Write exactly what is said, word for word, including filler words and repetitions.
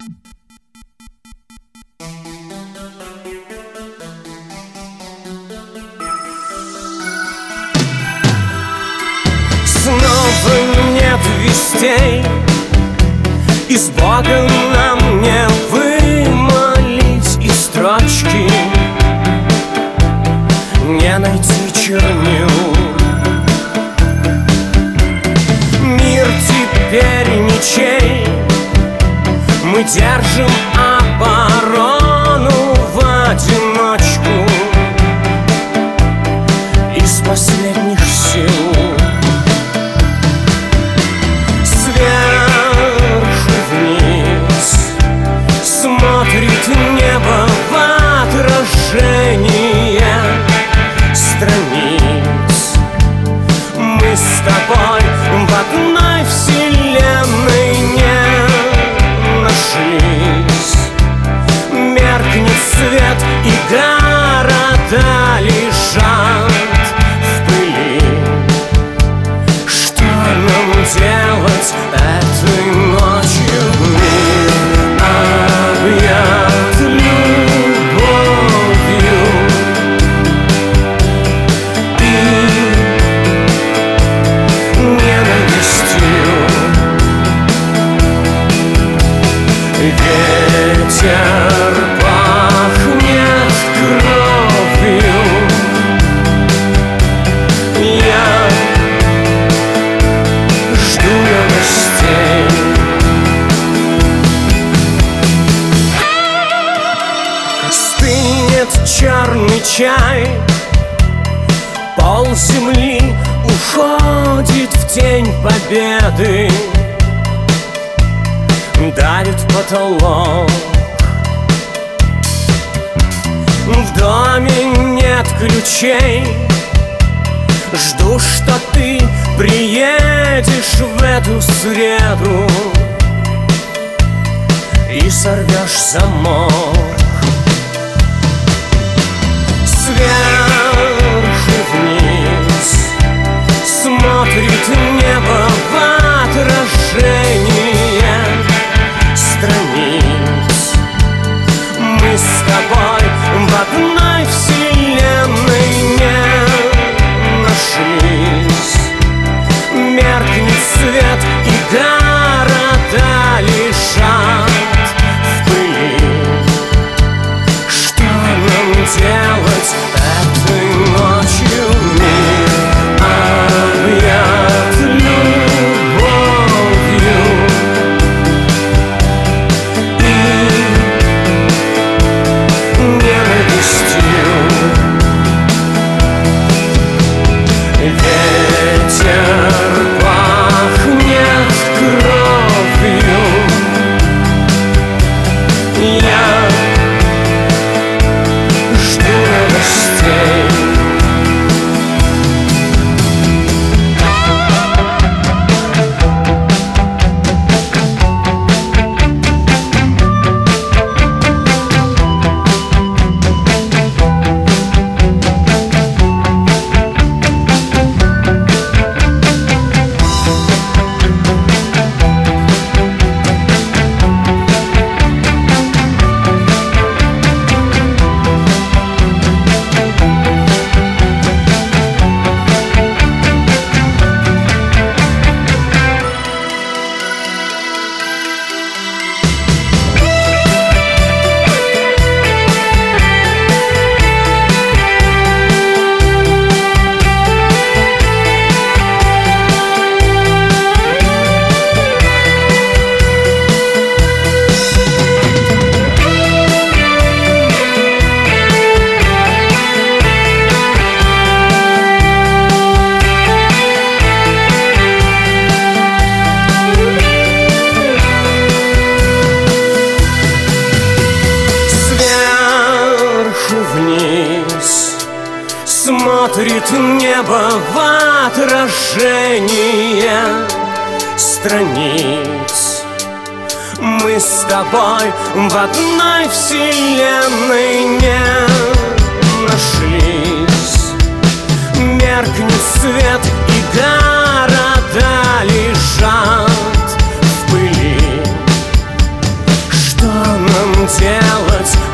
Снова нет вестей, и с Богом нам не вымолить и строчки, не найти чернил. Мир теперь ничей, мы держим оборону в одиночку из последних сил. Смотрит небо в отражение страниц. Мы с тобой в одной вселенной не нашлись. Меркнет свет, и города лежат в пыли. Что нам делать этой ночью? Объят любовью и ненавистью. Ветер пахнет кровью. Я жду новостей. Черный чай, пол земли уходит в тень победы. Давит потолок, в доме нет ключей. Жду, что ты приедешь в эту среду и сорвешь замок. Сверху вниз смотрит небо в отражение страниц. Мы с тобой в одной вселенной не нашлись. Меркнет свет, и города лежат в пыли. Что нам делать этой ночью? Мир объят любовью и ненавистью. Ветер пахнет кровью. Я жду новостей. Смотрит небо в отражение страниц. Мы с тобой в одной вселенной не нашлись. Меркнет свет, и города лежат в пыли. Что делать